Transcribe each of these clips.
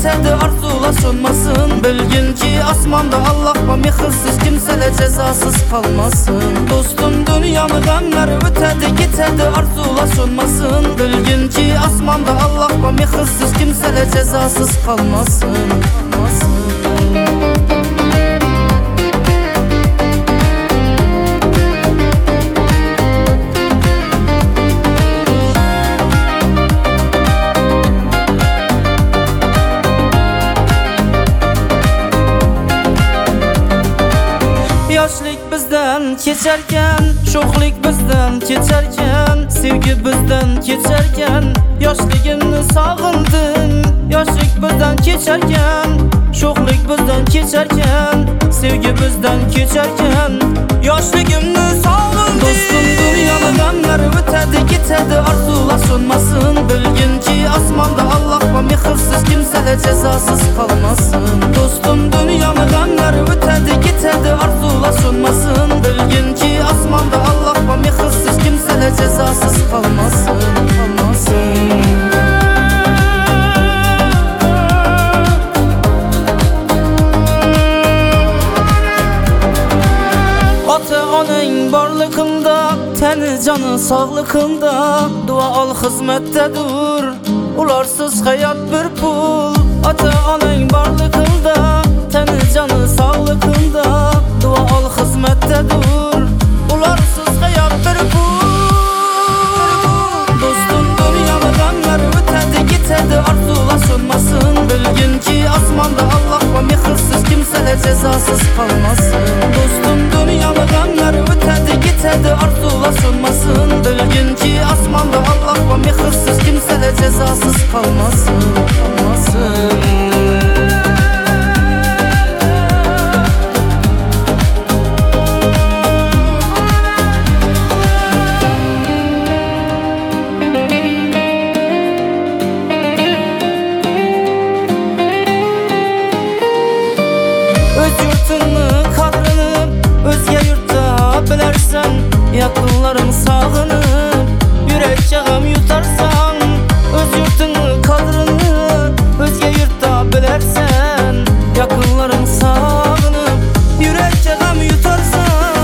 gitedi arzular sönmesin. Bilgin ki asmanda Allah var, mehirsiz kimseler cezasız kalmasın. Dostum dünyanı gamları ötedi gitedi arzular sönmesin. Bilgin ki asmanda Allah var, mehirsiz kimseler cezasız kalmasın. Yaşlık bizden geçerken, şoxlik bizden geçerken, sevgi bizden geçerken, yaşlığını sağındın. Yaşlık bizden geçerken, şoxlik bizden geçerken, sevgi bizden geçerken, yaşlığını sağındın. Dostum dünyanı gamları ötedi gitedi arzular sönmesin. Bilgin ki asmanda Allah var, mehirsiz kimseler cezasız kalmasın. Dostum dünyanı gamları ötedi gitedi arzular sönmesin. Bilgin ki asmanda Allah var, mehirsiz kimseler cezasız kalmasın. Ata-onaning borlig'inda, tani canı sog'lig'inda, dua ol xizmatdadir, ularsiz hayot bir pul. Ata-onaning borlig'inda, tani canı sog'lig'inda, dua ol xizmatdadir, ularsiz hayot bir pul. Dostum dünyanı gamları ötedi gitedi arzular sönmesin. Bilgin ki asmanda Allah var, mehirsiz kimseler cezasız kalmasın. Dostum dünyanı gamları ötedi gitedi arzular sönmesin. Bilgin ki asmanda Allah var, mehirsiz kimseler cezasız kalmasın. Öz yurtunu kadrini özge yurtta bilersen, yakınların sağınıp yürekçağım yutarsan. Öz yurtunu kadrini özge yurtta bilersen, yakınların sağınıp yürekçağım yutarsan.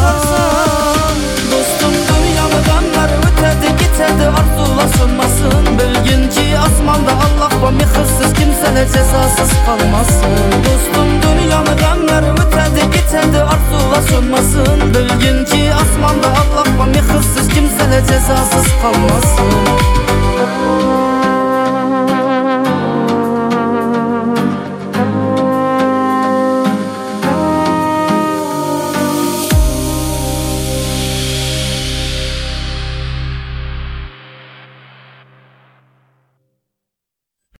Dostum dünyanı gamları ötedi gitedi arzular sönmesin. Bilgin ki asmanda Allah var, mehirsiz kimseler cezasız kalmasın. Dostum dünyanı gamları ötedi gitedi arzular sönmesin. Bilgin ki asmanda Allah var, mehirsiz kimseler cezasız kalmasın.